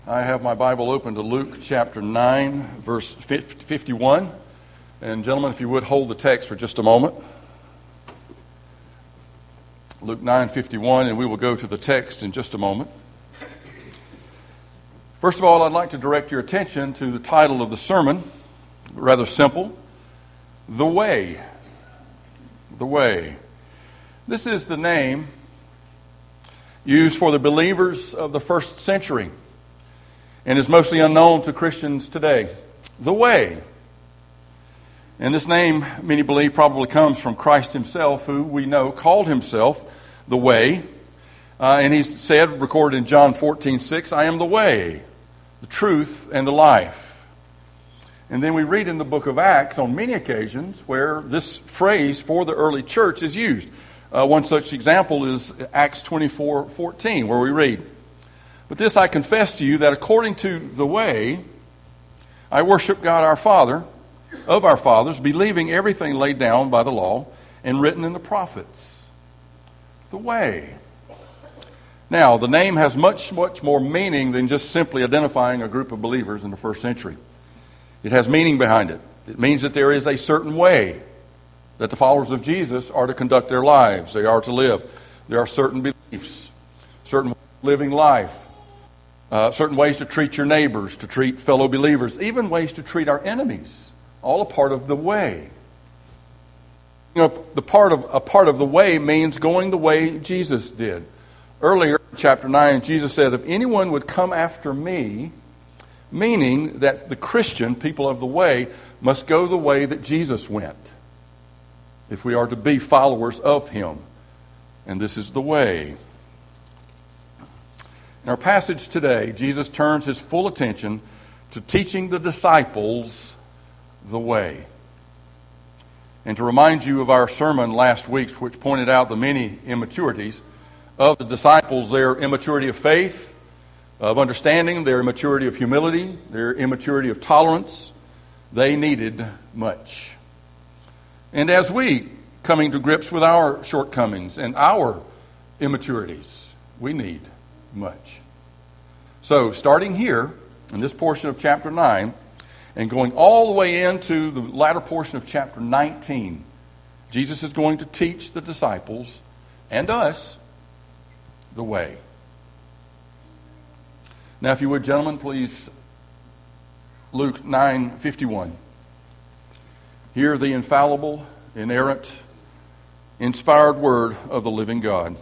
I have my Bible open to Luke chapter 9, verse 51. And gentlemen, if you would hold the text for just a moment. Luke 9:51, and we will go to the text in just a moment. First of all, I'd like to direct your attention to the title of the sermon, rather simple, The Way. The Way. This is the name used for the believers of the first century, and is mostly unknown to Christians today. The Way. And this name, many believe, probably comes from Christ himself, who we know called himself the Way. And he said, recorded in John 14:6, I am the way, the truth, and the life. And then we read in the book of Acts on many occasions where this phrase for the early church is used. One such example is Acts 24:14, where we read, But this I confess to you, that according to the way, I worship God our Father, of our fathers, believing everything laid down by the law and written in the prophets. The way. Now, the name has much more meaning than just simply identifying a group of believers in the first century. It has meaning behind it. It means that there is a certain way that the followers of Jesus are to conduct their lives. They are to live. There are certain beliefs, certain living life. Certain ways to treat your neighbors, to treat fellow believers, even ways to treat our enemies, all a part of the way. You know, a part of the way means going the way Jesus did. Earlier, in chapter 9, Jesus said, if anyone would come after me, meaning that the Christian, people of the way, must go the way that Jesus went, if we are to be followers of him. And this is the way. In our passage today, Jesus turns his full attention to teaching the disciples the way. And to remind you of our sermon last week, which pointed out the many immaturities of the disciples, their immaturity of faith, of understanding, their immaturity of humility, their immaturity of tolerance, they needed much. And as we coming to grips with our shortcomings and our immaturities, we need much. So, starting here in this portion of chapter 9 and going all the way into the latter portion of chapter 19, Jesus is going to teach the disciples and us the way. Now, if you would, gentlemen, please, Luke 9:51. Hear the infallible, inerrant, inspired word of the living God.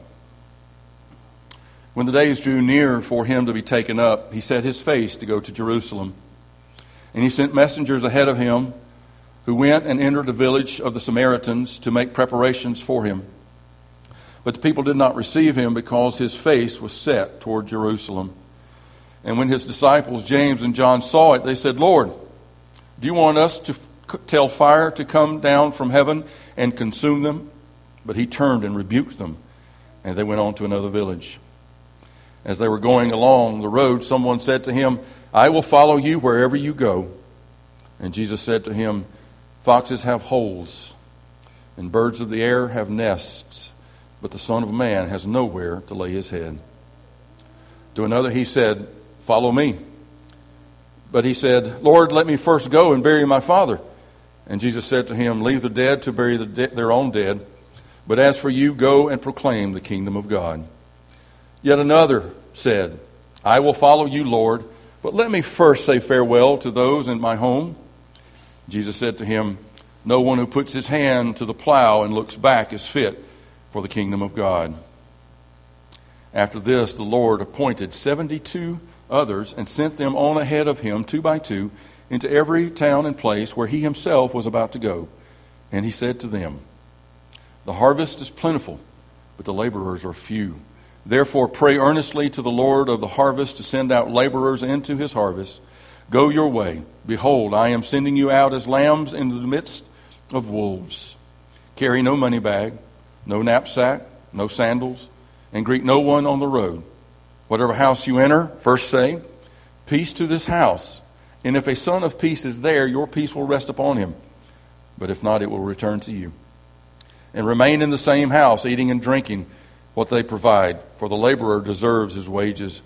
When the days drew near for him to be taken up, he set his face to go to Jerusalem. And he sent messengers ahead of him, who went and entered the village of the Samaritans to make preparations for him. But the people did not receive him, because his face was set toward Jerusalem. And when his disciples James and John saw it, they said, Lord, do you want us to tell fire to come down from heaven and consume them? But he turned and rebuked them, and they went on to another village. As they were going along the road, someone said to him, I will follow you wherever you go. And Jesus said to him, Foxes have holes, and birds of the air have nests, but the Son of Man has nowhere to lay his head. To another he said, Follow me. But he said, Lord, let me first go and bury my father. And Jesus said to him, Leave the dead to bury their own dead. But as for you, go and proclaim the kingdom of God. Yet another said, I will follow you, Lord, but let me first say farewell to those in my home. Jesus said to him, No one who puts his hand to the plow and looks back is fit for the kingdom of God. After this, the Lord appointed 72 others and sent them on ahead of him, 2 by 2, into every town and place where he himself was about to go. And he said to them, The harvest is plentiful, but the laborers are few. Therefore pray earnestly to the Lord of the harvest to send out laborers into his harvest. Go your way. Behold, I am sending you out as lambs into the midst of wolves. Carry no money bag, no knapsack, no sandals, and greet no one on the road. Whatever house you enter, first say, Peace to this house. And if a son of peace is there, your peace will rest upon him. But if not, it will return to you. And remain in the same house, eating and drinking what they provide, for the laborer deserves his wages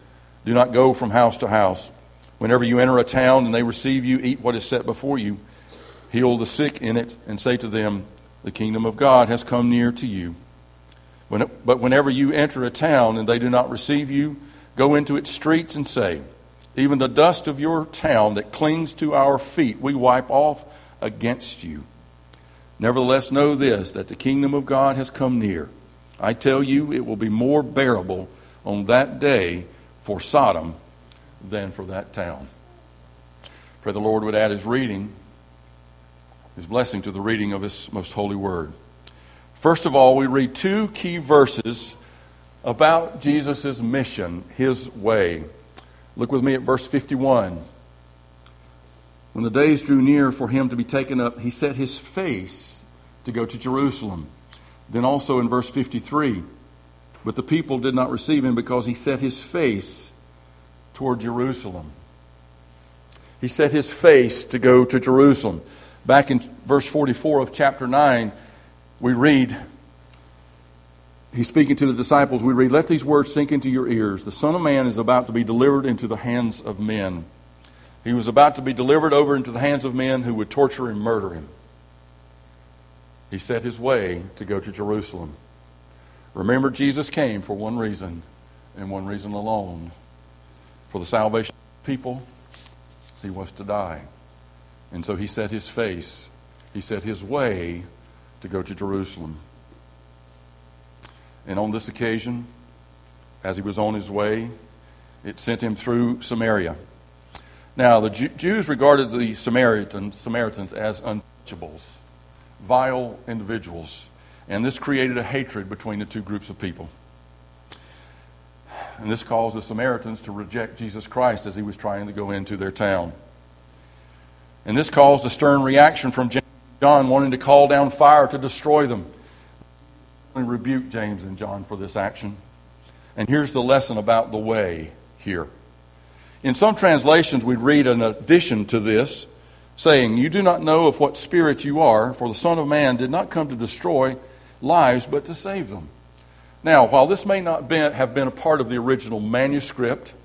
Do not go from house to house. Whenever you enter a town and they receive you, eat what is set before you. Heal the sick in it, and say to them, the kingdom of God has come near to you. But whenever you enter a town and they do not receive you, go into its streets and say, even the dust of your town that clings to our feet, we wipe off against you. Nevertheless, know this, that the kingdom of God has come near. I tell you, it will be more bearable on that day for Sodom than for that town. Pray the Lord would add His blessing to the reading of His most holy word. First of all, we read two key verses about Jesus' mission, His way. Look with me at verse 51. When the days drew near for Him to be taken up, He set His face to go to Jerusalem. Then also in verse 53, but the people did not receive Him because He set His face toward Jerusalem. He set His face to go to Jerusalem. Back in verse 44 of chapter 9, we read, He's speaking to the disciples, we read, let these words sink into your ears. The Son of Man is about to be delivered into the hands of men. He was about to be delivered over into the hands of men who would torture and murder Him. He set His way to go to Jerusalem. Remember, Jesus came for one reason, and one reason alone. For the salvation of people, He was to die. And so He set His face, He set His way to go to Jerusalem. And on this occasion, as He was on His way, it sent Him through Samaria. Now, the Jews regarded the Samaritans as untouchables, vile individuals. And this created a hatred between the two groups of people. And this caused the Samaritans to reject Jesus Christ as He was trying to go into their town. And this caused a stern reaction from James and John, wanting to call down fire to destroy them. We rebuke James and John for this action. And here's the lesson about the way here. In some translations, we read an addition to this, saying, you do not know of what spirit you are, for the Son of Man did not come to destroy lives, but to save them. Now, while this may not have been a part of the original manuscript,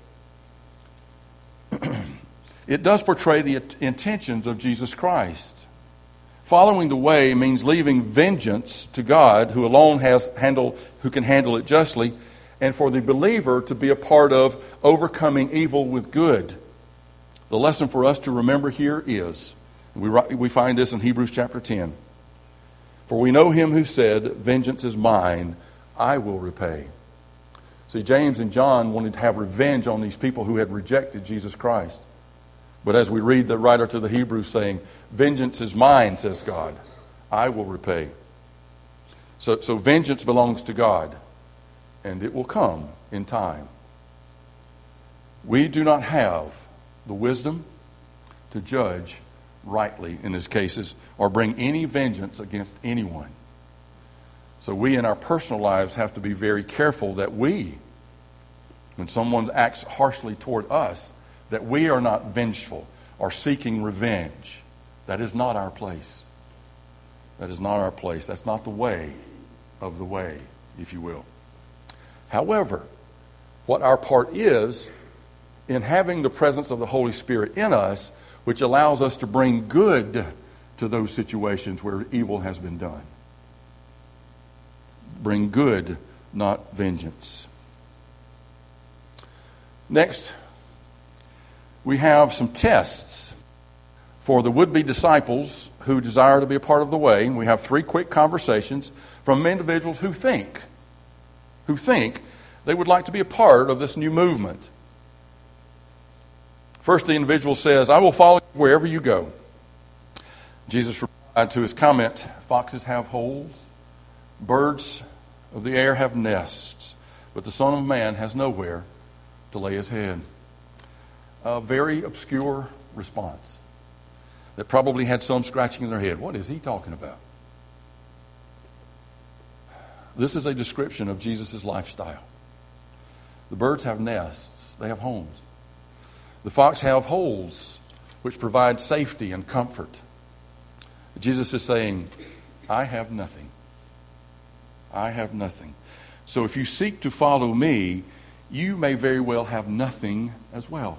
it does portray the intentions of Jesus Christ. Following the way means leaving vengeance to God, who alone who can handle it justly, and for the believer to be a part of overcoming evil with good. The lesson for us to remember here is, we find this in Hebrews chapter 10. For we know Him who said, vengeance is mine, I will repay. See, James and John wanted to have revenge on these people who had rejected Jesus Christ. But as we read the writer to the Hebrews saying, vengeance is mine, says God, I will repay. So vengeance belongs to God, and it will come in time. We do not have the wisdom to judge rightly in these cases or bring any vengeance against anyone. So we in our personal lives have to be very careful that when someone acts harshly toward us, that we are not vengeful or seeking revenge. That is not our place. That is not our place. That's not the way of the way, if you will. However, what our part is in having the presence of the Holy Spirit in us, which allows us to bring good to those situations where evil has been done. Bring good, not vengeance. Next, we have some tests for the would-be disciples who desire to be a part of the way. We have 3 quick conversations from individuals who think they would like to be a part of this new movement. First, the individual says, I will follow you wherever you go. Jesus replied to his comment, foxes have holes, birds of the air have nests, but the Son of Man has nowhere to lay his head. A very obscure response that probably had some scratching in their head. What is he talking about? This is a description of Jesus' lifestyle. The birds have nests. They have homes. The fox have holes which provide safety and comfort. Jesus is saying, I have nothing. I have nothing. So if you seek to follow me, you may very well have nothing as well.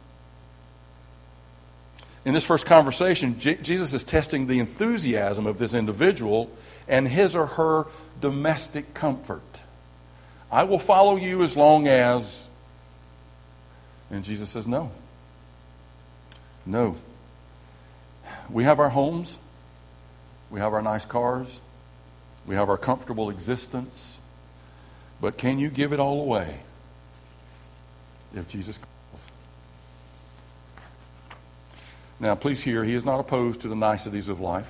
In this first conversation, Jesus is testing the enthusiasm of this individual and his or her domestic comfort. I will follow you as long as... And Jesus says, no. No. We have our homes. We have our nice cars. We have our comfortable existence. But can you give it all away if Jesus calls? Now, please hear, he is not opposed to the niceties of life.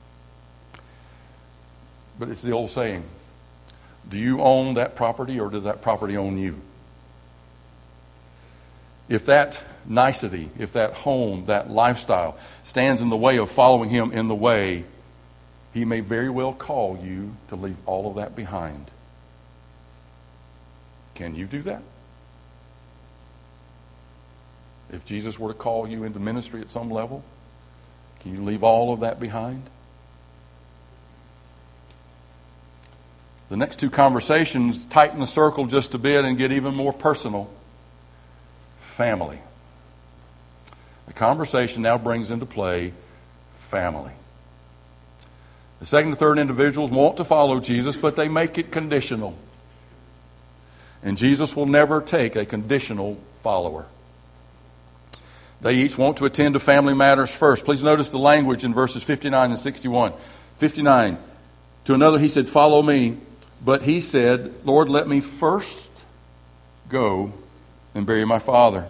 But it's the old saying, do you own that property or does that property own you? If that nicety, if that home, that lifestyle stands in the way of following him in the way, he may very well call you to leave all of that behind. Can you do that? If Jesus were to call you into ministry at some level, can you leave all of that behind? The next two conversations tighten the circle just a bit and get even more personal. Family. The conversation now brings into play family. The second and third individuals want to follow Jesus, but they make it conditional. And Jesus will never take a conditional follower. They each want to attend to family matters first. Please notice the language in verses 59 and 61. 59, to another he said, follow me. But he said, Lord, let me first go and bury my father.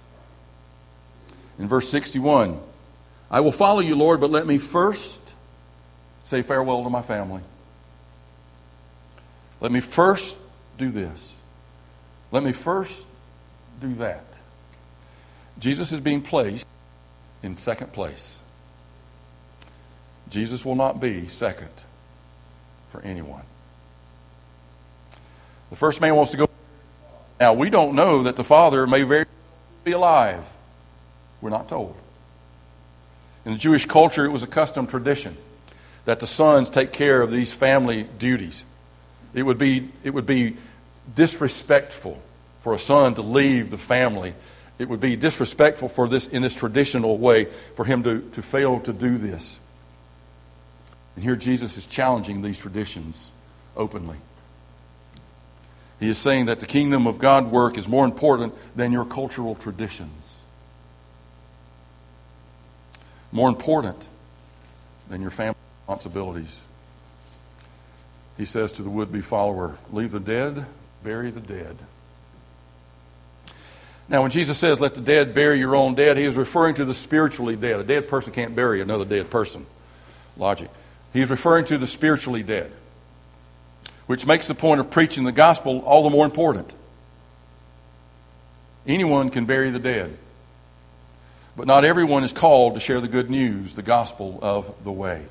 In verse 61, I will follow you, Lord, but let me first say farewell to my family. Let me first do this. Let me first do that. Jesus is being placed in second place. Jesus will not be second for anyone. The first man wants to go. Now, we don't know that the father may very be alive. We're not told. In the Jewish culture, it was a custom tradition that the sons take care of these family duties. It would be disrespectful for a son to leave the family. It would be disrespectful for this in this traditional way for him to fail to do this. And here Jesus is challenging these traditions openly. He is saying that the kingdom of God work is more important than your cultural traditions. More important than your family responsibilities. He says to the would-be follower, leave the dead, bury the dead. Now, when Jesus says, let the dead bury your own dead, he is referring to the spiritually dead. A dead person can't bury another dead person. Logic. He is referring to the spiritually dead, which makes the point of preaching the gospel all the more important. Anyone can bury the dead, but not everyone is called to share the good news, the gospel of the way.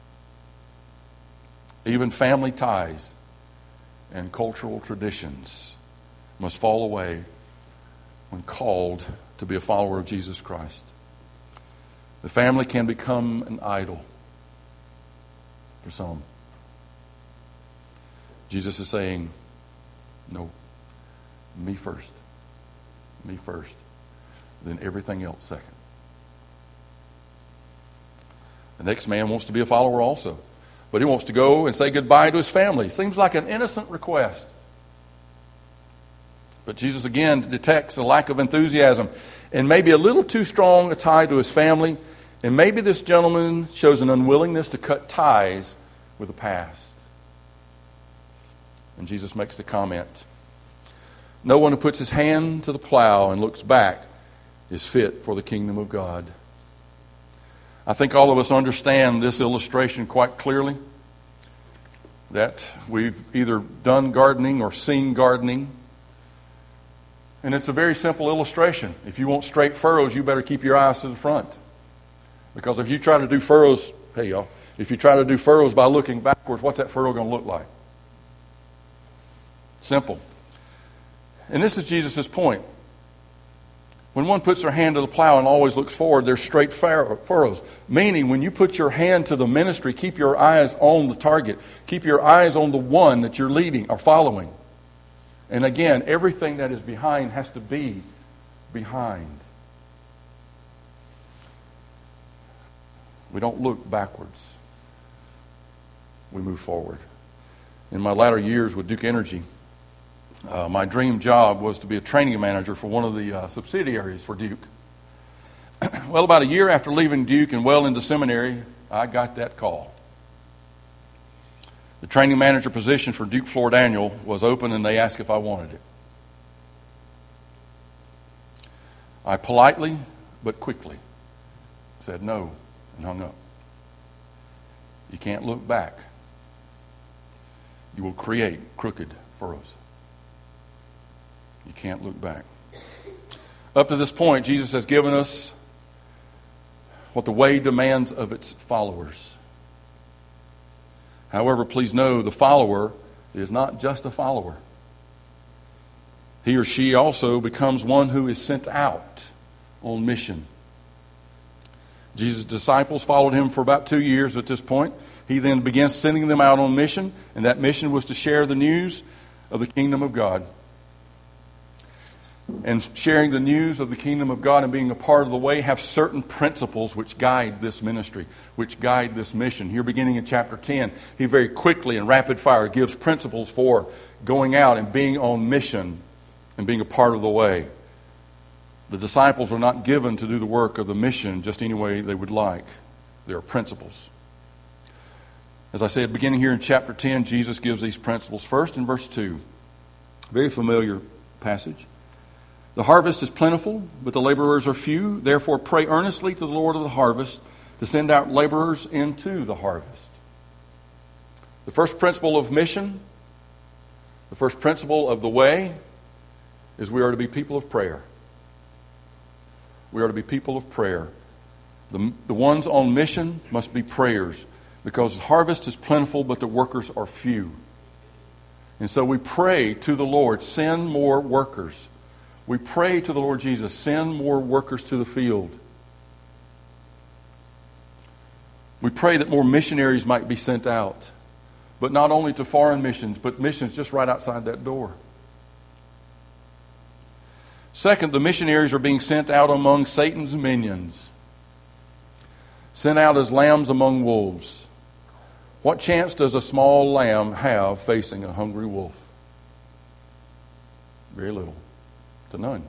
Even family ties and cultural traditions must fall away when called to be a follower of Jesus Christ. The family can become an idol for some. Jesus is saying, no, me first. Me first. Then everything else second. The next man wants to be a follower also. But he wants to go and say goodbye to his family. Seems like an innocent request. But Jesus again detects a lack of enthusiasm and maybe a little too strong a tie to his family. And maybe this gentleman shows an unwillingness to cut ties with the past. And Jesus makes the comment, no one who puts his hand to the plow and looks back is fit for the kingdom of God. I think all of us understand this illustration quite clearly, that we've either done gardening or seen gardening. And it's a very simple illustration. If you want straight furrows, you better keep your eyes to the front. Because if you try to do furrows, hey y'all, if you try to do furrows by looking backwards, what's that furrow going to look like? Simple. And this is Jesus' point. When one puts their hand to the plow and always looks forward, there's straight furrows. Meaning, when you put your hand to the ministry, keep your eyes on the target. Keep your eyes on the one that you're leading or following. And again, everything that is behind has to be behind. We don't look backwards. We move forward. In my latter years with Duke Energy, my dream job was to be a training manager for one of the subsidiaries for Duke. Well, about a year after leaving Duke and well into seminary, I got that call. The training manager position for Duke Floor Daniel was open, and they asked if I wanted it. I politely but quickly said no and hung up. You can't look back. You will create crooked furrows. You can't look back. Up to this point, Jesus has given us what the way demands of its followers. However, please know the follower is not just a follower. He or she also becomes one who is sent out on mission. Jesus' disciples followed him for about 2 years at this point. He then began sending them out on mission, and that mission was to share the news of the kingdom of God. And sharing the news of the kingdom of God and being a part of the way have certain principles which guide this ministry, which guide this mission. Here beginning in chapter 10, he very quickly and rapid fire gives principles for going out and being on mission and being a part of the way. The disciples are not given to do the work of the mission just any way they would like. There are principles. As I said, beginning here in chapter 10, Jesus gives these principles. First in verse 2, very familiar passage. The harvest is plentiful, but the laborers are few. Therefore, pray earnestly to the Lord of the harvest to send out laborers into the harvest. The first principle of mission, the first principle of the way, is we are to be people of prayer. We are to be people of prayer. The ones on mission must be prayers, because the harvest is plentiful, but the workers are few. And so we pray to the Lord, send more workers. We pray to the Lord Jesus, send more workers to the field. We pray that more missionaries might be sent out, but not only to foreign missions, but missions just right outside that door. Second, the missionaries are being sent out among Satan's minions, sent out as lambs among wolves. What chance does a small lamb have facing a hungry wolf? Very little to none.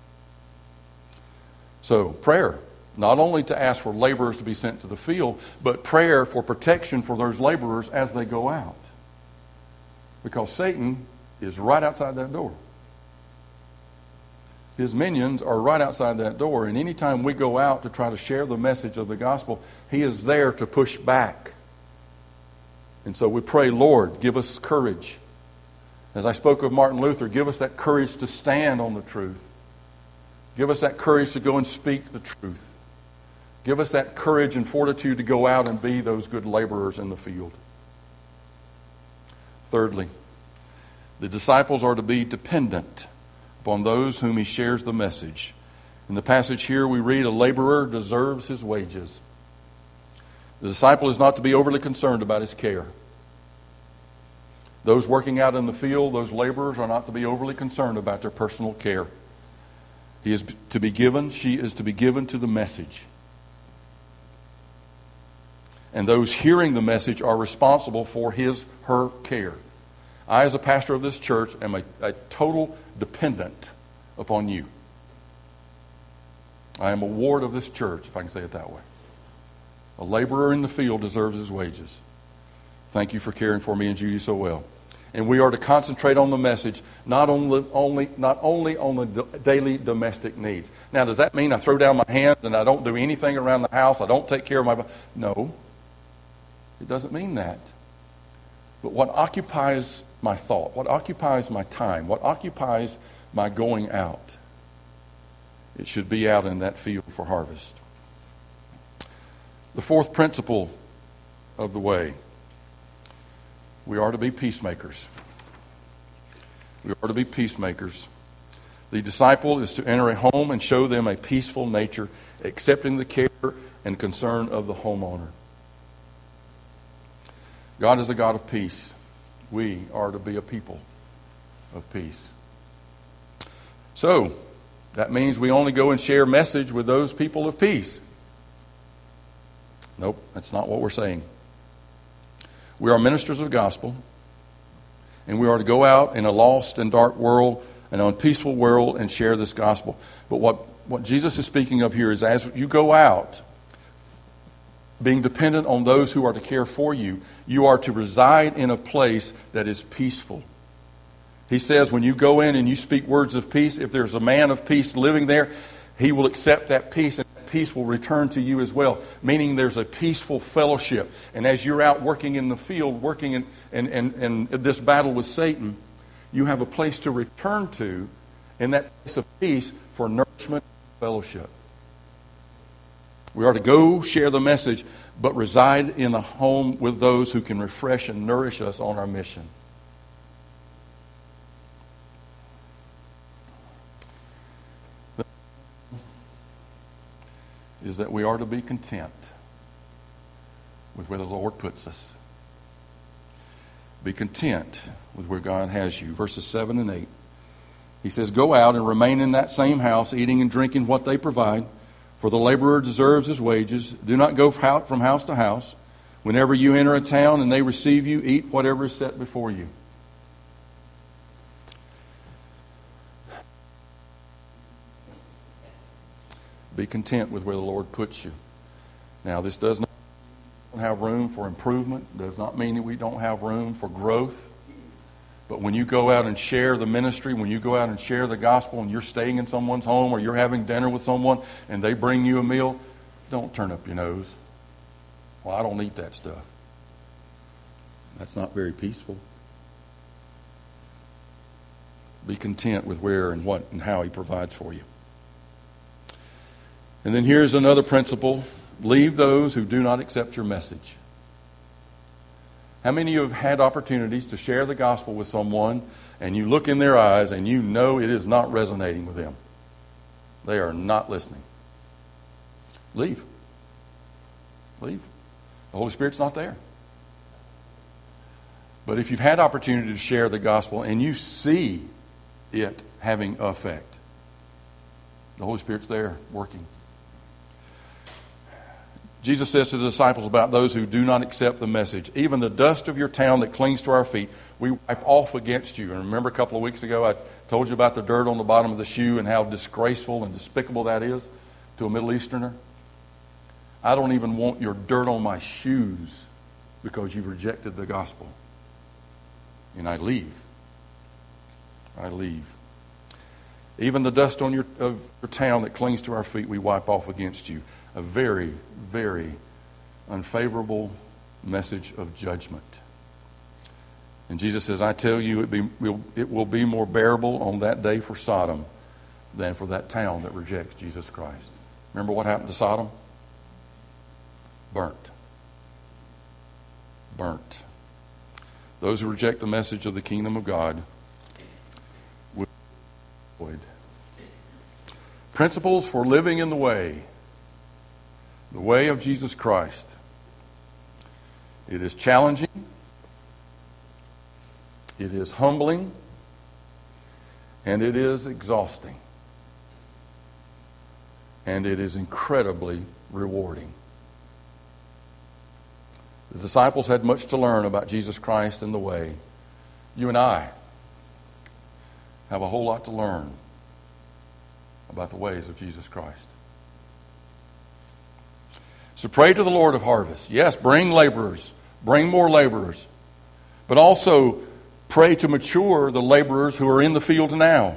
So prayer, not only to ask for laborers to be sent to the field, but prayer for protection for those laborers as they go out. Because Satan is right outside that door. His minions are right outside that door, and anytime we go out to try to share the message of the gospel, he is there to push back. And so we pray, Lord, give us courage. As I spoke of Martin Luther, give us that courage to stand on the truth. Give us that courage to go and speak the truth. Give us that courage and fortitude to go out and be those good laborers in the field. Thirdly, the disciples are to be dependent upon those whom he shares the message. In the passage here we read, a laborer deserves his wages. The disciple is not to be overly concerned about his care. Those working out in the field, those laborers, are not to be overly concerned about their personal care. He is to be given, she is to be given to the message. And those hearing the message are responsible for her care. I, as a pastor of this church, am a total dependent upon you. I am a ward of this church, if I can say it that way. A laborer in the field deserves his wages. Thank you for caring for me and Judy so well. And we are to concentrate on the message, not only on the daily domestic needs. Now, does that mean I throw down my hands and I don't do anything around the house? I don't take care of my... No, it doesn't mean that. But what occupies my thought, what occupies my time, what occupies my going out, it should be out in that field for harvest. The fourth principle of the way, we are to be peacemakers. We are to be peacemakers. The disciple is to enter a home and show them a peaceful nature, accepting the care and concern of the homeowner. God is a God of peace. We are to be a people of peace. So, that means we only go and share message with those people of peace. Nope, that's not what we're saying. We are ministers of the gospel, and we are to go out in a lost and dark world, an unpeaceful world, and share this gospel. But what Jesus is speaking of here is as you go out, being dependent on those who are to care for you, you are to reside in a place that is peaceful. He says when you go in and you speak words of peace, if there's a man of peace living there, he will accept that peace, and that peace will return to you as well. Meaning there's a peaceful fellowship. And as you're out working in the field, working in this battle with Satan, you have a place to return to in that place of peace for nourishment and fellowship. We are to go share the message, but reside in a home with those who can refresh and nourish us on our mission. Is that we are to be content with where the Lord puts us. Be content with where God has you. Verses 7 and 8. He says, go out and remain in that same house, eating and drinking what they provide, for the laborer deserves his wages. Do not go from house to house. Whenever you enter a town and they receive you, eat whatever is set before you. Be content with where the Lord puts you. Now, this does not have room for improvement. Does not mean that we don't have room for growth. But when you go out and share the ministry, when you go out and share the gospel, and you're staying in someone's home or you're having dinner with someone and they bring you a meal, don't turn up your nose. Well, I don't eat that stuff. That's not very peaceful. Be content with where and what and how He provides for you. And then here's another principle. Leave those who do not accept your message. How many of you have had opportunities to share the gospel with someone and you look in their eyes and you know it is not resonating with them? They are not listening. Leave. Leave. The Holy Spirit's not there. But if you've had opportunity to share the gospel and you see it having effect, the Holy Spirit's there working. Jesus says to the disciples about those who do not accept the message, even the dust of your town that clings to our feet, we wipe off against you. And remember a couple of weeks ago I told you about the dirt on the bottom of the shoe and how disgraceful and despicable that is to a Middle Easterner? I don't even want your dirt on my shoes because you've rejected the gospel. And I leave. I leave. Even the dust on your town that clings to our feet, we wipe off against you. A very, very unfavorable message of judgment. And Jesus says, I tell you, it will be more bearable on that day for Sodom than for that town that rejects Jesus Christ. Remember what happened to Sodom? Burnt. Burnt. Those who reject the message of the kingdom of God will be destroyed. Principles for living in the way of Jesus Christ. It is challenging. It is humbling. And it is exhausting. And it is incredibly rewarding. The disciples had much to learn about Jesus Christ and the way. You and I have a whole lot to learn about the ways of Jesus Christ. So pray to the Lord of harvest. Yes, bring laborers. Bring more laborers. But also pray to mature the laborers who are in the field now.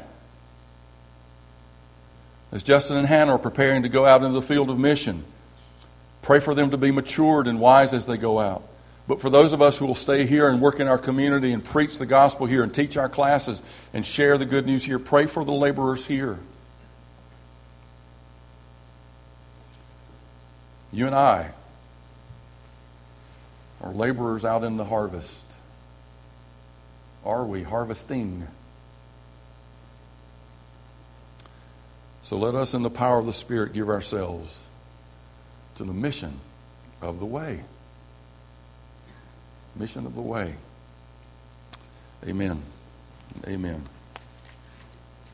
As Justin and Hannah are preparing to go out into the field of mission, pray for them to be matured and wise as they go out. But for those of us who will stay here and work in our community and preach the gospel here and teach our classes and share the good news here, pray for the laborers here. You and I are laborers out in the harvest. Are we harvesting? So let us, in the power of the Spirit, give ourselves to the mission of the way. Mission of the way. Amen. Amen.